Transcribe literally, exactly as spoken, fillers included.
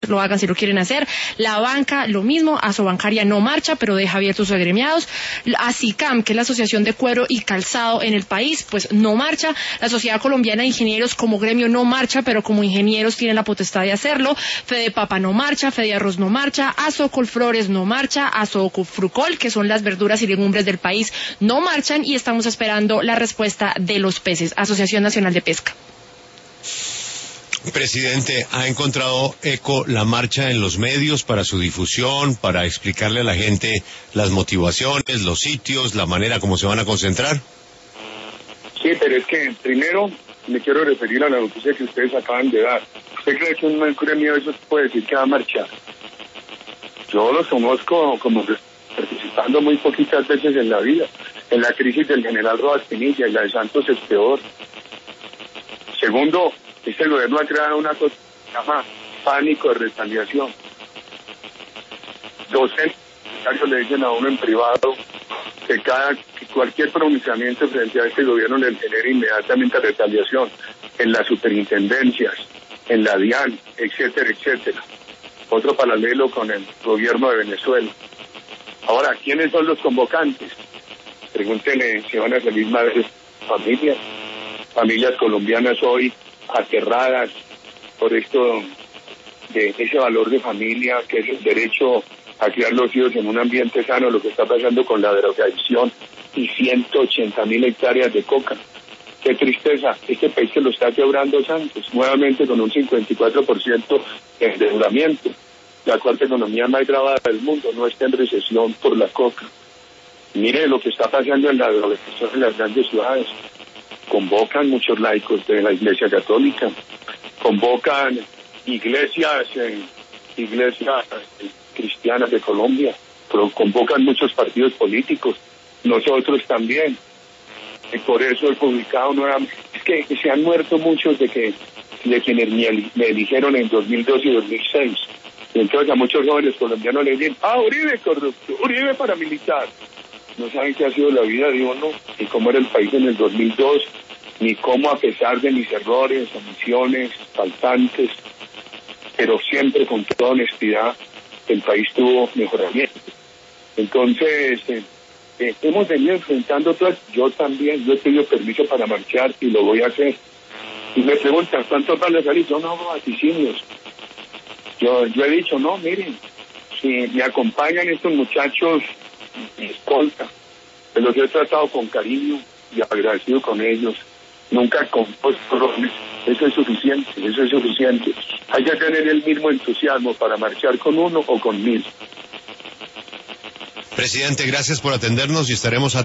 lo hagan si lo quieren hacer. La banca, lo mismo. Asobancaria no marcha, pero deja abiertos sus agremiados. ASICAM, que es la Asociación de Cuero y Calzado en el país, pues no marcha. La Sociedad Colombiana de Ingenieros como gremio no marcha, pero como ingenieros tienen la potestad de hacerlo. Fedepapa no marcha, Fediarroz no marcha, Asocolflores no marcha, Asocofrucol, que son las verduras y legumbres del país, no marchan, y estamos esperando la respuesta de los peces, Asociación Nacional de Pesca. Presidente, ¿ha encontrado eco la marcha en los medios para su difusión, para explicarle a la gente las motivaciones, los sitios, la manera como se van a concentrar? Sí, pero es que primero me quiero referir a la noticia que ustedes acaban de dar. ¿Usted cree que un gremio de eso puede decir que va a marchar? Yo los conozco como participando muy poquitas veces en la vida. En la crisis del general Rojas Pinilla y la de Santos es peor. Segundo, este gobierno ha creado una cosa que se llama pánico de retaliación. Docentes le dicen a uno en privado que cada que cualquier pronunciamiento frente a este gobierno le genera inmediatamente retaliación en las superintendencias, en la DIAN, etcétera, etcétera. Otro paralelo con el gobierno de Venezuela. Ahora, ¿quiénes son los convocantes? Pregúntenle si van a salir madres, familias, familias colombianas hoy aterradas por esto de ese valor de familia, que es el derecho a criar los hijos en un ambiente sano, lo que está pasando con la drogadicción y ciento ochenta mil hectáreas de coca. Qué tristeza, este país que lo está quebrando Santos, nuevamente con un cincuenta y cuatro por ciento de endeudamiento. La cuarta economía más grabada del mundo no está en recesión por la coca. Mire lo que está pasando en la drogadicción en las grandes ciudades. Convocan muchos laicos de la Iglesia Católica, convocan iglesias, eh, iglesias eh, cristianas de Colombia, convocan muchos partidos políticos, nosotros también. Y por eso he publicado nuevamente, es que se han muerto muchos de que de quienes me, me eligieron en dos mil dos y dos mil seis. Y entonces a muchos jóvenes colombianos les dicen, ah, Uribe corrupto, Uribe paramilitar. No saben qué ha sido la vida de uno, ni cómo era el país en el dos mil dos, ni cómo, a pesar de mis errores, omisiones, faltantes, pero siempre con toda honestidad, el país tuvo mejoramiento. Entonces, eh, eh, hemos venido enfrentando todas, yo también, yo he pedido permiso para marchar y lo voy a hacer. Y me preguntan, ¿cuántos van a salir? Yo no hago vaticinios. Yo, yo he dicho, no, miren, si me acompañan estos muchachos, mi escolta, que los he tratado con cariño y agradecido con ellos, nunca con postrones, eso es suficiente, eso es suficiente. Hay que tener el mismo entusiasmo para marchar con uno o con mil. Presidente, gracias por atendernos y estaremos atentos.